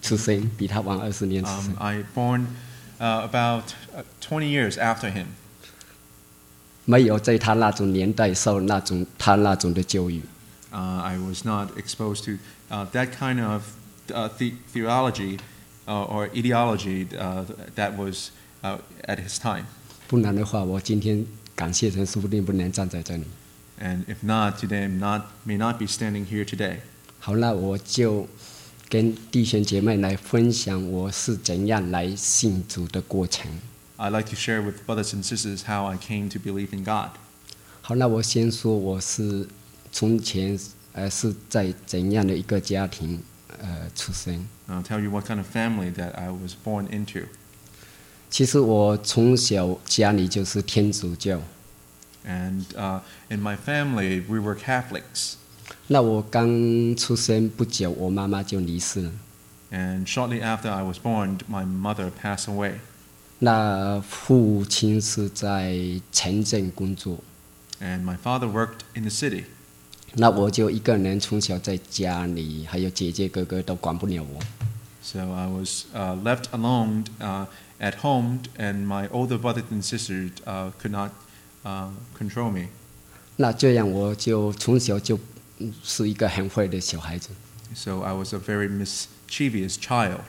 出生，比他晚20年出生。 I born about 20 years after him. 没有在他那种年代受他那种的教育。 I was not exposed to that kind of theology or ideology that was at his time. 不然的话，我今天感谢神，说不定不能站在这里。 And if not, today I may not be standing here today. 好，那我就跟弟兄姐妹来分享我是怎样来信主的过程。 I'd like to share with brothers and sisters how I came to believe in God. 好，那我先说我是从前是在怎样的一个家庭出生。 I'll tell you what kind of family that I was born into. 其实我从小家里就是天主教。 And in my family, we were Catholics. 那我刚出生不久，我妈妈就离世了。 And shortly after I was born, my mother passed away. 那父亲是在城镇工作。 And my father worked in the city. 那我就一个人从小在家里，还有姐姐哥哥都管不了我。 So I was left alone at home, and my older brothers and sisters could not control me. 那这样我就从小就是一个很坏的小孩子。 So I was a very mischievous child.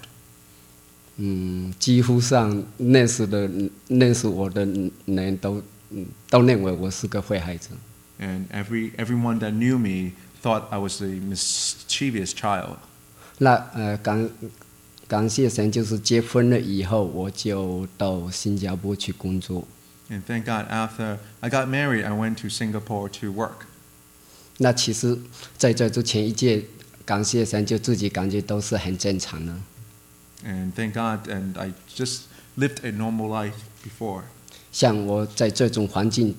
几乎上认识我的人都认为我是个坏孩子。 And everyone that knew me thought I was a mischievous child. 那感谢神，就是结婚了以后，我就到新加坡去工作。 And thank God, after I got married, I went to Singapore to work. 那其实在这之前一届，感谢神，就自己感觉都是很正常的。 And thank God, and I just lived a normal life before. 像我在这种环境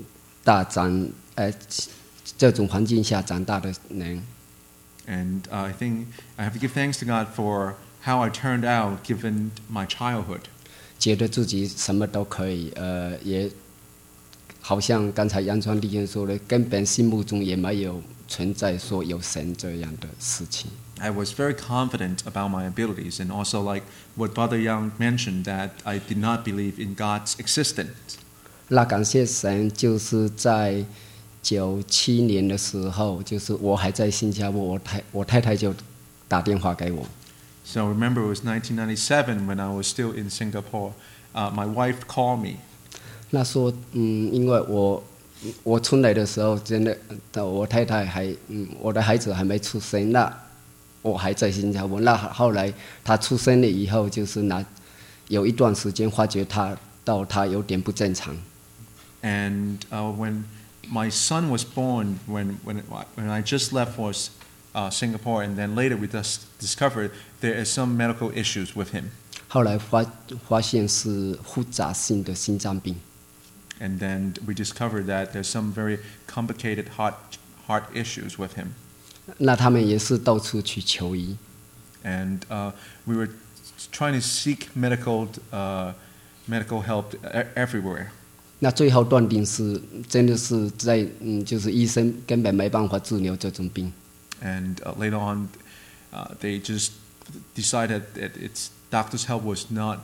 这种环境下长大的人。 And I think I have to give thanks to God for how I turned out given my childhood. 觉得自己什么都可以，也好像刚才杨传弟兄说的，根本心目中也没有存在说有神这样的事情。 I was very confident about my abilities, and also like what Brother Young mentioned, that I did not believe in God's existence. 那感谢神，就是在97年的时候，就是我还在新加坡，我太太就打电话给我。 So remember, it was 1997 when I was still in Singapore. My wife called me. 那说，因为我出来的时候，真的，我太太我的孩子还没出生，那我还在新加坡。那后来他出生了以后，就是有一段时间发觉他有点不正常。 And when my son was born, when I just left for Singapore, and then later we discovered there is some medical issues with him. 后来发现是复杂性的心脏病。 And then we discovered that there's some very complicated heart issues with him. 那他们也是到处去求医。 And we were trying to seek medical help everywhere. 那最后断定是真的是就是医生根本没办法治疗这种病。 And later on, they just decided that its doctor's help was not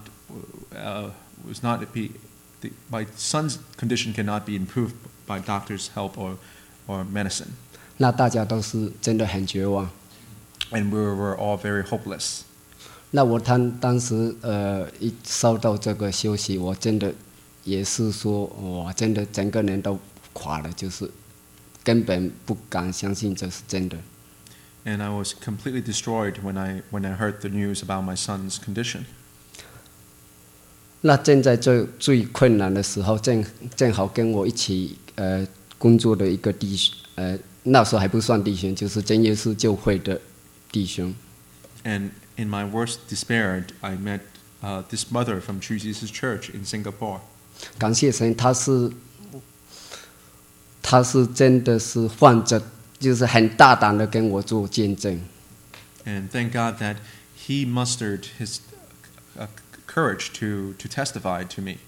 my son's condition cannot be improved by doctor's help or medicine. 那大家都是真的很绝望。 And we were all very hopeless. 那我当时一收到这个消息，我真的也是说，我真的整个人都垮了，就是根本不敢相信这是真的。 And I was completely destroyed when I heard the news about my son's condition. 那正在最困难的时候，正好跟我一起工作的一个弟兄，那时候还不算弟兄，就是真耶稣教会的弟兄。 And in my worst despair, I met this mother from True Jesus Church in Singapore. 感谢神，他是真的是患着，就是很大胆的跟我做见证。 And thank God that he mustered his courage to testify to me.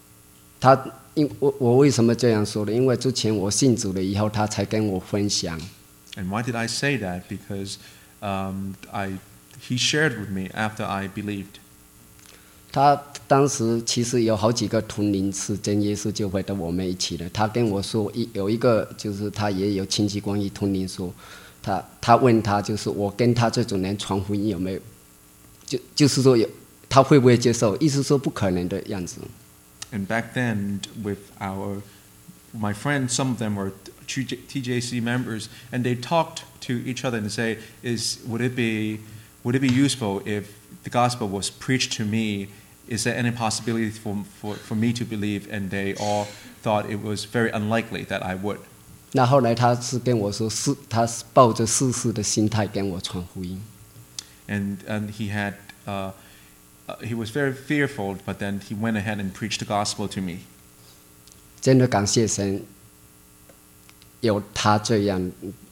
我为什么这样说呢？因为之前我信主了以后，他才跟我分享。 And why did I say that? Because he shared with me after I believed. 他当时其实有好几个同龄是真耶稣教会的我们一起的。他跟我说，有一个就是他也有亲戚关系同龄说，他问他就是我跟他这种人传福音有没有，就是说他会不会接受？意思说不可能的样子。 And back then, with my friends, some of them were TJC members, and they talked to each other and say, would it be useful if the gospel was preached to me? Is there any possibility for me to believe? And they all thought it was very unlikely that I would. 那后来他是跟我说，他是抱着试试的心态跟我传福音。 And he was very fearful, but then he went ahead and preached the gospel to me. 真的感谢神，有他这样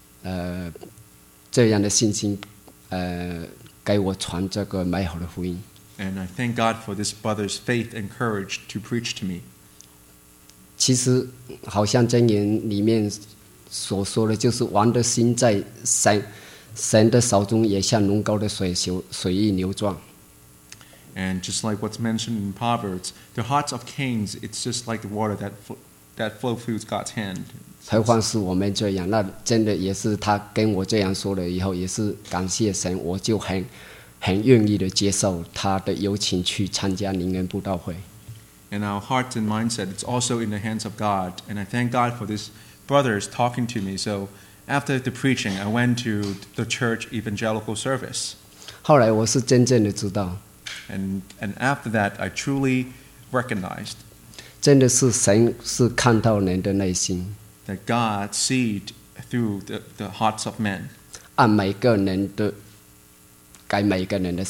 的信心，给我传这个美好的福音。 And I thank God for this brother's faith and courage to preach to me. 其实，好像箴言里面所说的，就是王的心在神的手中，也像浓高的水流，随意流转。 And just like what's mentioned in Proverbs, the hearts of kings, it's just like the water that flow through God's hand. 何况是我们这样，那真的也是他跟我这样说了以后，也是感谢神，我就很愿意的接受他的邀请去参加灵恩布道会。 And our hearts and mindset, it's also in the hands of God. And I thank God for these brothers talking to me. So after the preaching, I went to the church evangelical service. 后来我是真正的知道， And after that, I truly recognized 真的是神是看到人的内心， that God sees through the hearts of men. 按每个人的给每个人的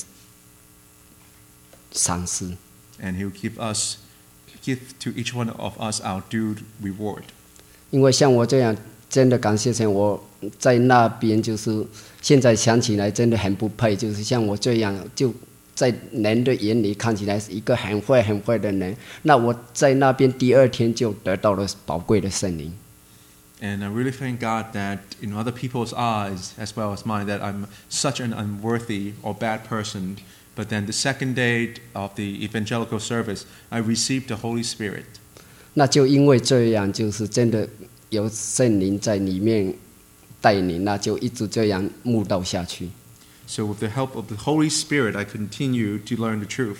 赏赐。 And He'll give to each one of us our due reward. 因为像我这样，真的感谢神，我在那边就是现在想起来真的很不配，就是像我这样，就在人的眼里看起来是一个很坏的人，那我在那边第二天就得到了宝贵的圣灵。 And I really thank God that in other people's eyes, as well as mine, that I'm such an unworthy or bad person. But then the second day of the evangelical service, I received the Holy Spirit. 那就因为这样，就是真的有圣灵在里面带领，那就一直这样慕道下去。 So with the help of the Holy Spirit, I continue to learn the truth.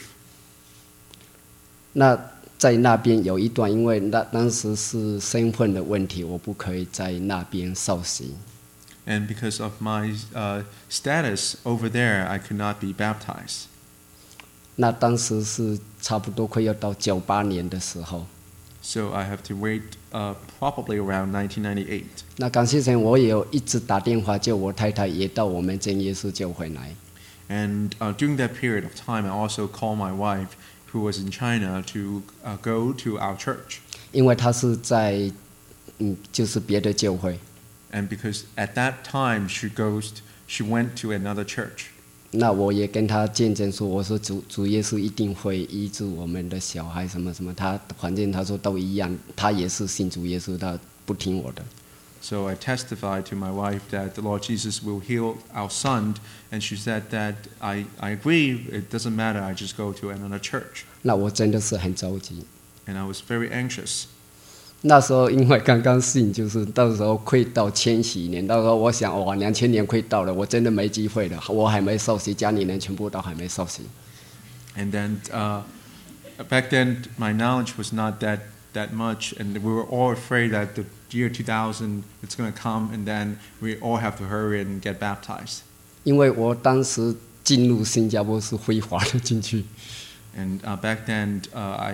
那在那边有一段，因为当时是身份的问题，我不可以在那边受洗。 And because of my status over there, I could not be baptized. 那当时是差不多快要到98年的时候。 So I have to wait probably around 1998. 那感谢神，我也有一直打电话叫我太太也到我们真耶稣教会来。 And during that period of time, I also called my wife, who was in China, to go to our church. 因为她是在就是别的教会。 And because at that time she went to another church. 那我也跟她见证说，我说主耶稣一定会医治我们的小孩什么什么，反正他说都一样，他也是信主耶稣，他不听我的。 So I testified to my wife that the Lord Jesus will heal our son, and she said that I agree, it doesn't matter, I just go to another church. 那我真的是很着急。 And I was very anxious. 那时候因为刚刚信，就是到时候快到千禧年，到时候我想哇，2000年快到了，我真的没机会了，我还没受洗，家里人全部都还没受洗。 And then back then my knowledge was not that much, and we were all afraid that the year 2000 it's going to come, and then we all have to hurry and get baptized. 因为我当时进入新加坡是非法的进去。 And back then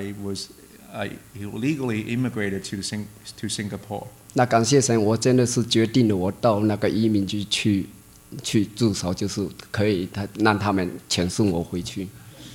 I illegally immigrated to Singapore. 那感谢神，我真的是决定了，我到那个移民局去驻守，就是可以让他们遣送我回去。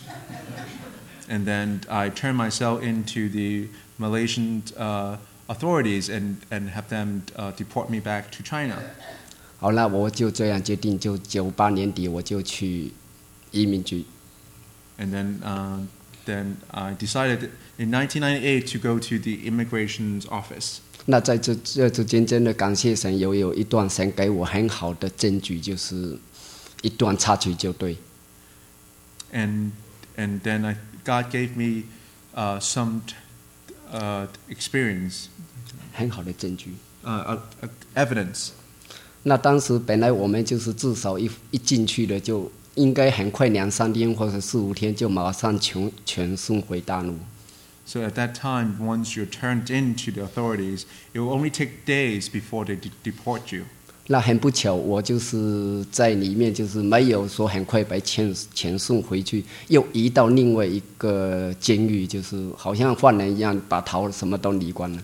And then I turned myself into the Malaysian authorities and have them deport me back to China. 好，那我就这样决定，就98年底我就去移民局。 And then I decided in 1998 to go to the immigration office. 那在这之间，真的感谢神，有一段神给我很好的证据，就是一段插曲就对。 And then God gave me some experience, 很好的证据。 evidence. 那当时本来我们就是至少一进去了，就应该很快2-3天或者4-5天就马上全送回大陆。 So at that time, once you're turned into the authorities, it will only take days before they deport you. 那很不巧，我就是在里面，就是没有说很快把遣送回去，又移到另外一个监狱，就是好像犯人一样，把头什么都理光了。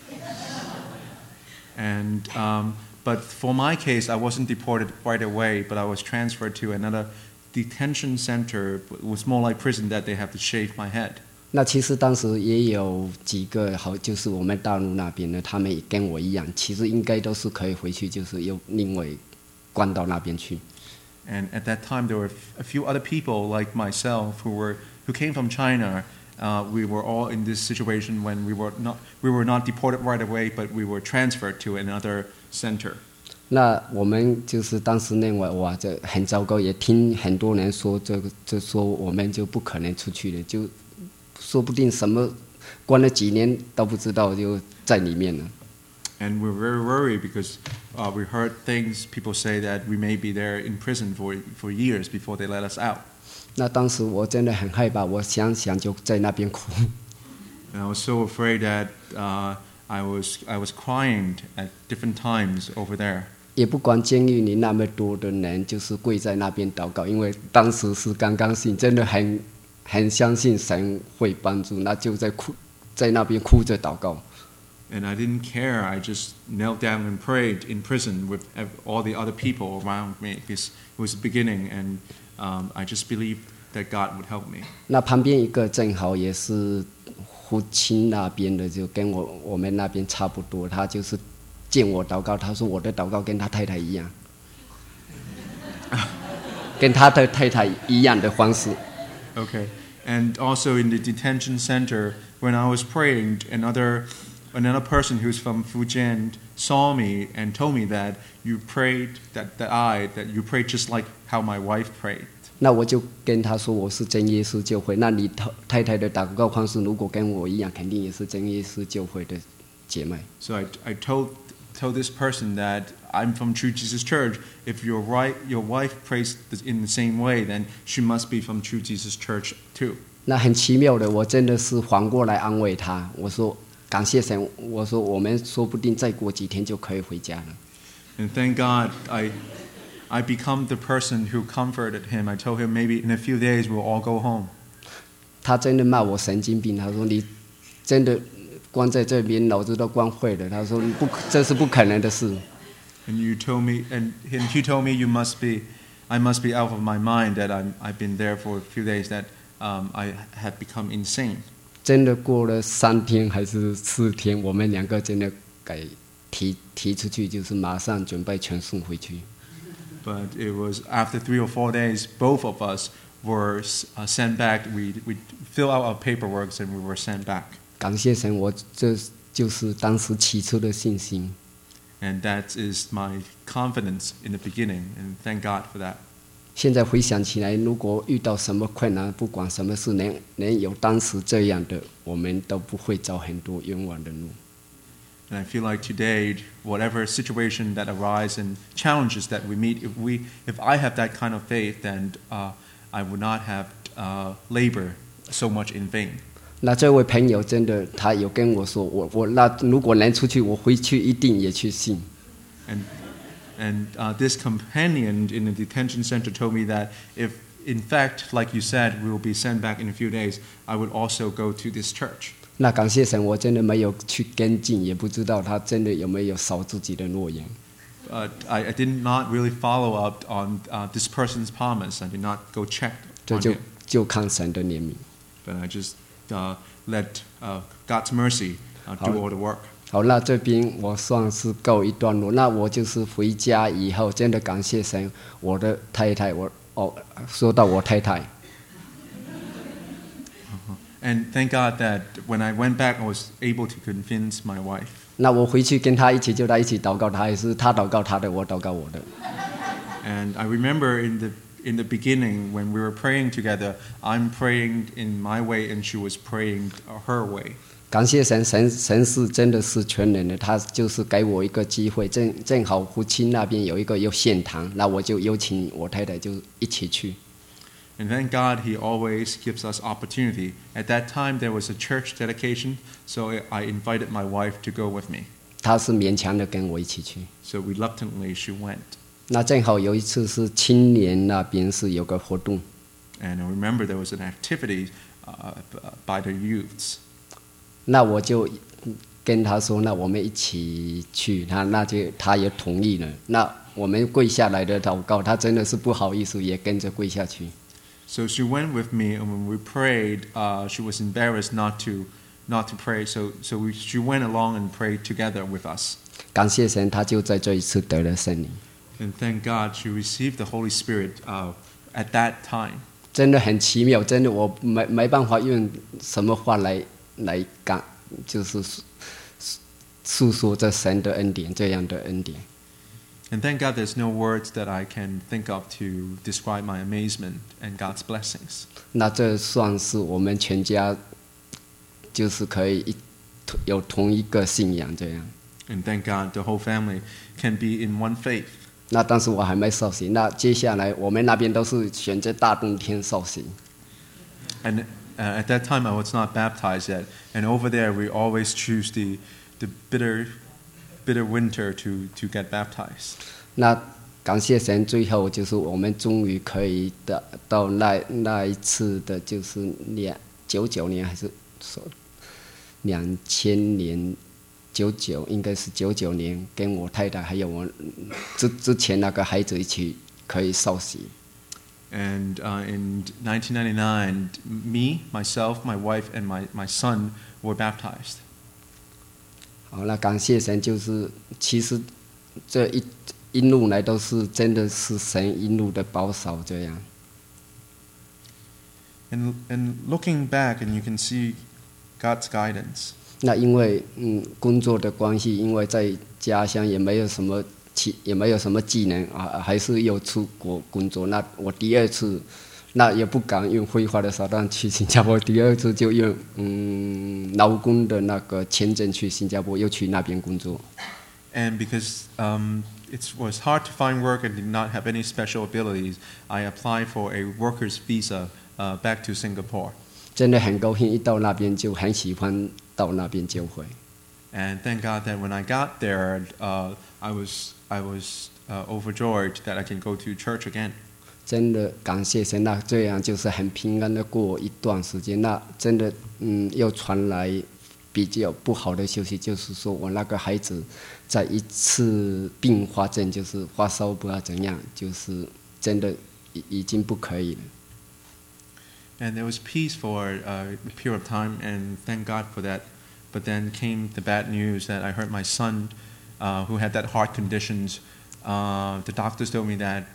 And but for my case, I wasn't deported right away, but I was transferred to another detention center. It was more like prison that they have to shave my head. 那其实当时也有几个就是我们大陆那边的，他们也跟我一样，其实应该都是可以回去，就是又另外关到那边去。 And at that time, there were a few other people like myself who came from China. We were all in this situation when we were not deported right away, but we were transferred to another center. 那我们就是当时认为哇，这很糟糕，也听很多人说这说我们就不可能出去了，就说不定什么关了几年都不知道就在里面了。 And we're very worried because we heard things people say that we may be there in prison for years before they let us out. 那当时我真的很害怕，我想就在那边哭。 And I was so afraid that I was crying at different times over there. 也不管监狱里那么多的人，就是跪在那边祷告，因为当时是刚刚信，真的很相信神会帮助，那就在那边哭着祷告。 And I didn't care. I just knelt down and prayed in prison with all the other people around me because it was the beginning, and I just believed that God would help me. 那旁边一个正好也是父亲那边的，就跟我们那边差不多，他就是见我祷告，他说我的祷告跟他太太一样，跟他的太太一样的方式。 Okay. And also in the detention center, when I was praying, another person who's from Fujian saw me and told me that you prayed that you prayed just like how my wife prayed. 那我就跟他说我是真耶稣教会，那你太太的祷告方式如果跟我一样，肯定也是真耶稣教会的姐妹。 So I told this person that I'm from True Jesus Church. If your wife prays in the same way, then she must be from True Jesus Church too. 那很奇妙的，我真的是反过来安慰他，我说感谢神，我说我们说不定再过几天就可以回家了。 And thank God, I become the person who comforted him. I told him maybe in a few days we'll all go home. 他真的骂我神经病，他说你真的关在这边，脑子都关坏了。他说这是不可能的事。 And he told me I must be out of my mind that I've been there for a few days, that I have become insane. 真的过了3天还是4天，我们2个真的提出去，就是马上准备全送回去。 But it was after 3 or 4 days, both of us were sent back. We fill out our paperwork and we were sent back. 感谢神，这就是当时起初的信心。 And that is my confidence in the beginning, and thank God for that. 现在回想起来，如果遇到什么困难，不管什么事，能有当时这样的，我们都不会走很多冤枉的路。 And I feel like today, whatever situation that arises and challenges that we meet, if I have that kind of faith, then I would not have labored so much in vain. 那这位朋友真的，他有跟我说，我那如果能出去，我回去一定也去信。 And this companion in the detention center told me that if, in fact, like you said, we will be sent back in a few days, I would also go to this church. 那感谢神，我真的没有去跟进，也不知道他真的有没有守自己的诺言。 I did not really follow up on this person's promise. I did not go check on him. 就看神的怜悯。 But I just let God's mercy do all the work. 好，那这边我算是告一段落。那我就是回家以后，真的感谢神，我的太太，说到我太太。 And thank God that when I went back, I was able to convince my wife. 那我回去跟他一起，就在一起祷告，他也是他祷告他的，我祷告我的。 And I remember in the beginning when we were praying together, I'm praying in my way and she was praying her way. 感谢神，神是真的是全能的，他就是给我一个机会，正好父亲那边有一个献堂，那我就邀请我太太就一起去。 And thank God He always gives us opportunity. At that time there was a church dedication, so I invited my wife to go with me. 她是勉强的跟我一起去。 So reluctantly she went. 那正好有一次是青年那边是有个活动。 And I remember there was an activity by the youths. 那我就跟他说，那我们一起去，他也同意了。那我们跪下来的祷告，他真的是不好意思，也跟着跪下去。 So she went with me, and when we prayed, she was embarrassed not to pray. So she went along and prayed together with us. 感谢神，他就在这一次得了圣灵。 And thank God she received the Holy Spirit at that time. 真的很奇妙，真的我没办法用什么话来讲，就是诉说这神的恩典，这样的恩典。 And thank God there's no words that I can think of to describe my amazement and God's blessings. 那这算是我们全家就是可以有同一个信仰这样。 And thank God the whole family can be in one faith. 那当时我还没受洗，那接下来我们那边都是选择大冬天受洗。 And at that time I was not baptized yet, and over there we always choose the bitter winter to get baptized. 那感谢神，最后就是我们终于可以到那一次的，就是99年还是说2000年99，应该是99年，跟我太太还有我之前那个孩子一起可以受洗。 And in 1999, me, myself, my wife, and my son were baptized. 好，那感谢神，就是其实这一路来都是真的是神一路的保守这样。 And looking back, and you can see God's guidance. 那因为工作的关系，因为在家乡也没有什么技能啊，还是有出国工作。那我第二次，那也不敢用非法的手段去新加坡，第二次就用劳工的那个签证去新加坡，又去那边工作。 And because it was hard to find work and did not have any special abilities, I applied for a worker's visa back to Singapore. 真的很高兴，一到那边就很喜欢到那边教会。 And thank God that when I got there, I was overjoyed that I can go to church again. 真的感谢神，那这样就是很平安的过一段时间。那真的又传来比较不好的消息，就是说我那个孩子在一次并发症，就是发烧不知道怎样，就是真的已经不可以了。 And there was peace for a period of time, and thank God for that. But then came the bad news that I heard my son, who had that heart conditions. The doctors told me that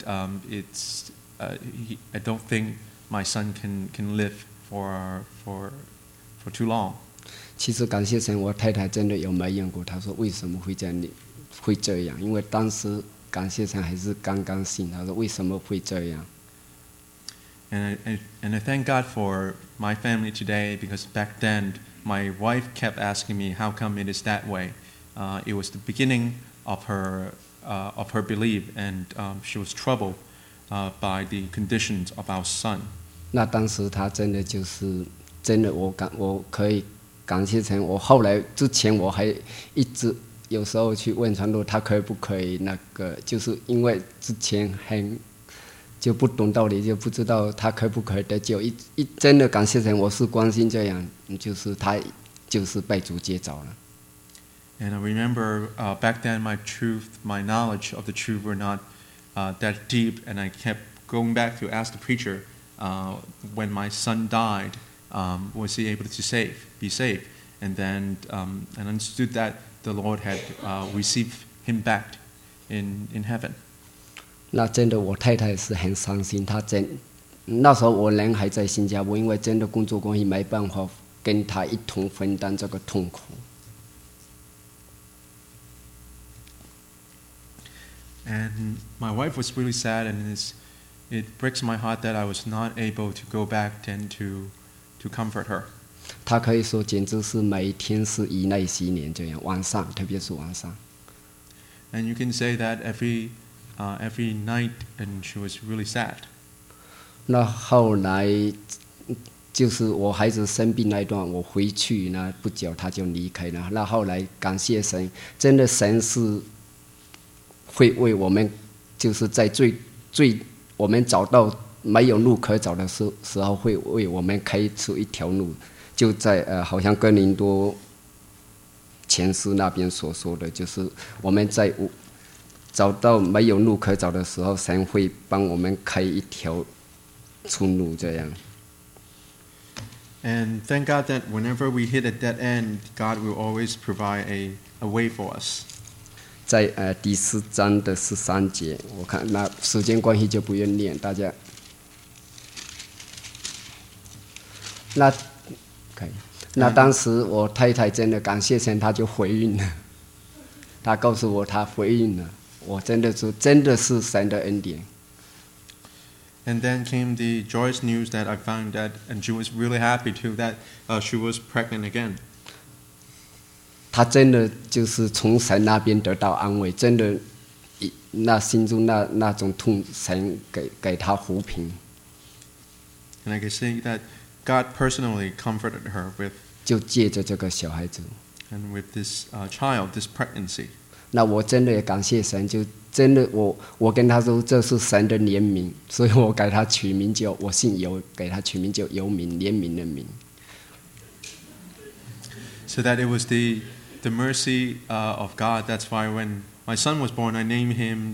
I don't think my son can live for too long. 其实感谢神，我太太真的有埋怨过，她说为什么会这样？因为当时感谢神还是刚刚信，她说为什么会这样？ And I thank God for my family today, because back then my wife kept asking me how come it is that way. It was the beginning of her belief, and she was troubled by the conditions of our son. 那当时她真的就是真的，我可以感谢神。我后来之前我还一直有时候去问传道，他可不可以那个，就是因为之前就不懂道理，就不知道他可不可以得救。真的感谢神，我是关心这样，就是他就是被主接走了。 And I remember back then my knowledge of the truth were not that deep, and I kept going back to ask the preacher when my son died, was he able to be saved? And then and understood that the Lord had received him back in heaven. 那真的，我太太是很伤心。那时候我人还在新加坡，因为真的工作关系没办法跟她一同分担这个痛苦。 And my wife was really sad, and it breaks my heart that I was not able to go back and to comfort her. 他可以说简直是每一天是以泪洗脸这样，晚上特别是晚上。 And you can say that every night, and she was really sad. 那后来就是我孩子生病那一段，我回去呢不久他就离开了。那后来感谢神，真的神是会为我们，就是在最我们找到没有路可走的时候，会为我们开出一条路。就在好像哥林多前书那边所说的，就是我们在找到没有路可走的时候，神会帮我们开一条出路，这样。 And thank God that whenever we hit a dead end, God will always provide a way for us. 在第4章的13节，我看那时间关系就不愿念，大家。那可以。那当时我太太真的感谢神，她就怀孕了。她告诉我她怀孕了，我真的是神的恩典。 And then came the joyous news that I found that, and she was really happy too, that she was pregnant again. 她真的就是从神那边得到安慰，真的，那心中那种痛，神给她抚平。 And I can say that God personally comforted her with. 就借着这个小孩子。 And with this child, this pregnancy. 那我真的也感谢神，就真的我跟他说这是神的怜悯，所以我给他取名叫我姓尤，给他取名叫尤民，怜悯的悯。 So that it was the mercy of God. That's why when my son was born, I named him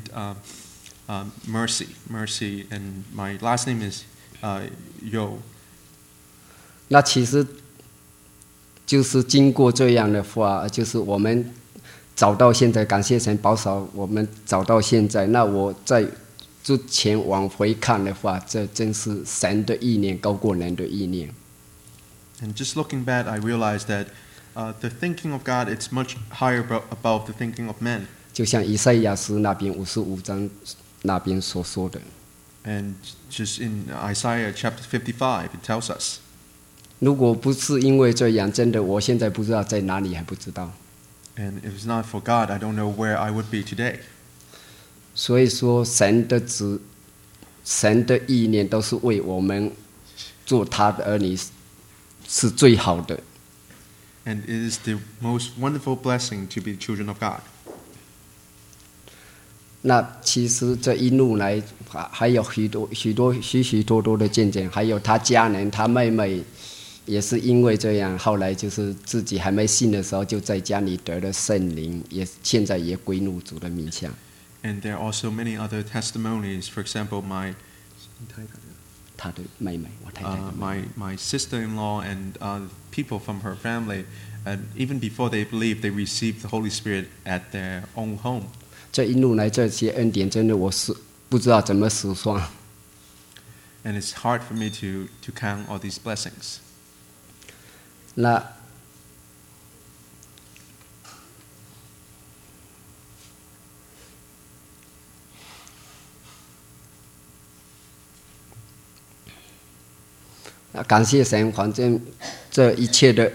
Mercy, and my last name is Yo. 那其实就是经过这样的话，就是我们找到现在，感谢神保守我们找到现在。那我在之前往回看的话，这真是神的意念高过人的意念。 And just looking back, I realized that the thinking of God, it's much higher above the thinking of men. 就像以赛亚书那边55章那边所说的。 And just in Isaiah chapter 55, it tells us. 如果不是因为这样，真的我现在不知道在哪里，还不知道。 And if it's not for God, I don't know where I would be today. 所以说，神的意念都是为我们做他的儿女是最好的。 And it is the most wonderful blessing to be the children of God. 那其实这一路来，还有许多的见证，还有他家人，他妹妹。也是因为这样，后来就是自己还没信的时候，就在家里得了圣灵，现在也归入主的名下。 And there are also many other testimonies. For example, 他的妹妹，我太太的妹妹。 my sister-in-law and people from her family, and even before they believed, they received the Holy Spirit at their own home. 这一路来这些恩典，真的我是不知道怎么数算。 And it's hard for me to count all these blessings. 那感谢神，反正这一切的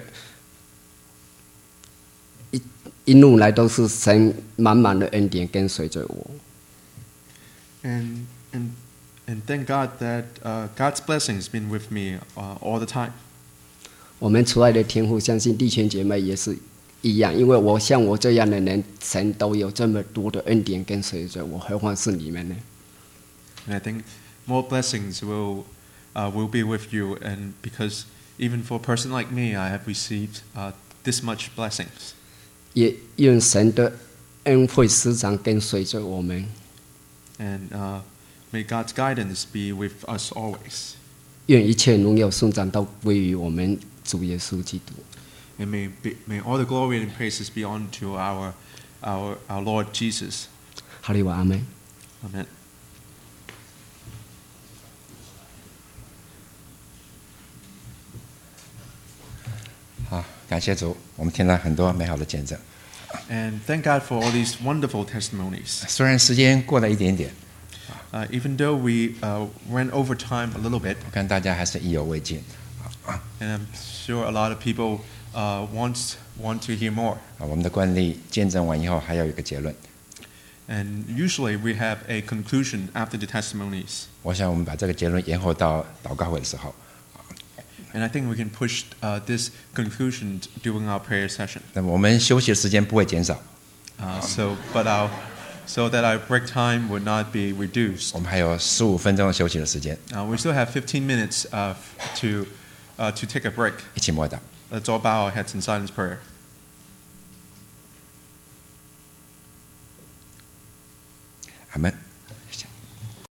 一路来都是神满满的恩典跟随着我。 And thank God that God's blessing has been with me all the time. 我们慈爱的天父，相信弟兄姐妹也是一样，因为像我这样的人，神都有这么多的恩典跟随着我，何况是你们呢？ And I think more blessings will be with you, and because even for a person like me, I have received this much blessings. 也愿神的恩惠时常跟随着我们。 And may God's guidance be with us always. 愿一切荣耀颂赞都归于我们主耶稣基督。 And may all the glory and praises be unto our Lord Jesus. 哈利路亚，阿们。 Amen. 好，感谢主，我们听了很多美好的见证。 And thank God for all these wonderful testimonies. 虽然时间过了一点点， Even though we ran over time a little bit, 我看大家还是意犹未尽。 and I'm sure a lot of people want to hear more. 我们的惯例，见证完以后还有一个结论。 And usually we have a conclusion after the testimonies. 我想我们把这个结论延后到祷告会的时候。 And I think we can push this conclusion during our prayer session. 那么我们休息的时间不会减少， So that our break time would not be reduced. 我们还有15分钟的休息的时间， We still have 15 minutes to take a break. 一起默祷。 Let's all bow our heads in silent prayer. 阿门。